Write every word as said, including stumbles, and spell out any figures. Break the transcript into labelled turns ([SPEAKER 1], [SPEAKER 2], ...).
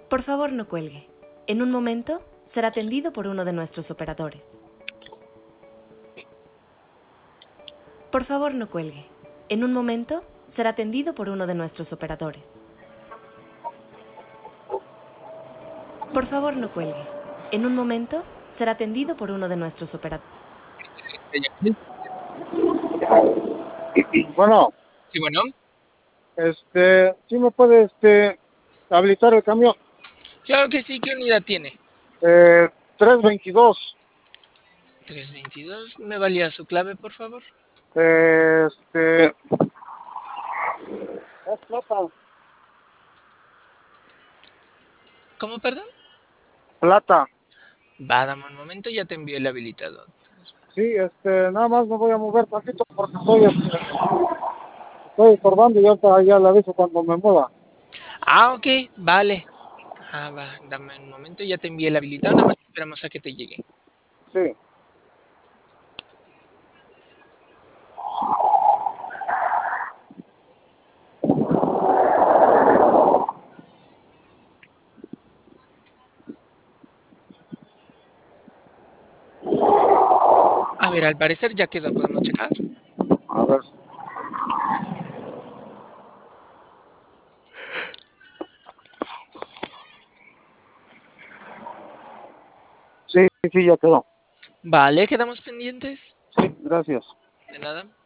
[SPEAKER 1] Por favor, no cuelgue. En un momento será atendido por uno de nuestros operadores. Por favor, no cuelgue. En un momento será atendido por uno de nuestros operadores. Por favor, no cuelgue. En un momento será atendido por uno de nuestros operadores.
[SPEAKER 2] Bueno,
[SPEAKER 3] Sí, bueno.
[SPEAKER 2] este, ¿sí me puede este, habilitar el camión?
[SPEAKER 3] Claro que sí. ¿Qué unidad tiene?
[SPEAKER 2] Eh, trescientos veintidós.
[SPEAKER 3] trescientos veintidós. ¿Me valía su clave, por favor?
[SPEAKER 2] Eh, este, es plata.
[SPEAKER 3] ¿Cómo, perdón?
[SPEAKER 2] Plata.
[SPEAKER 3] Va, dame un momento, ya te envío el habilitador.
[SPEAKER 2] Sí, este, nada más me voy a mover tantito porque estoy, este, estoy estorbando y ahorita ya le aviso cuando me mueva.
[SPEAKER 3] Ah, ok, vale. Ah, va, dame un momento, ya te envié el habilitador, nada más esperamos a que te llegue.
[SPEAKER 2] Sí.
[SPEAKER 3] A ver, al parecer ya quedó, ¿podemos checar?
[SPEAKER 2] A ver. Sí, sí, ya quedó.
[SPEAKER 3] Vale, quedamos pendientes.
[SPEAKER 2] Sí, gracias.
[SPEAKER 3] De nada.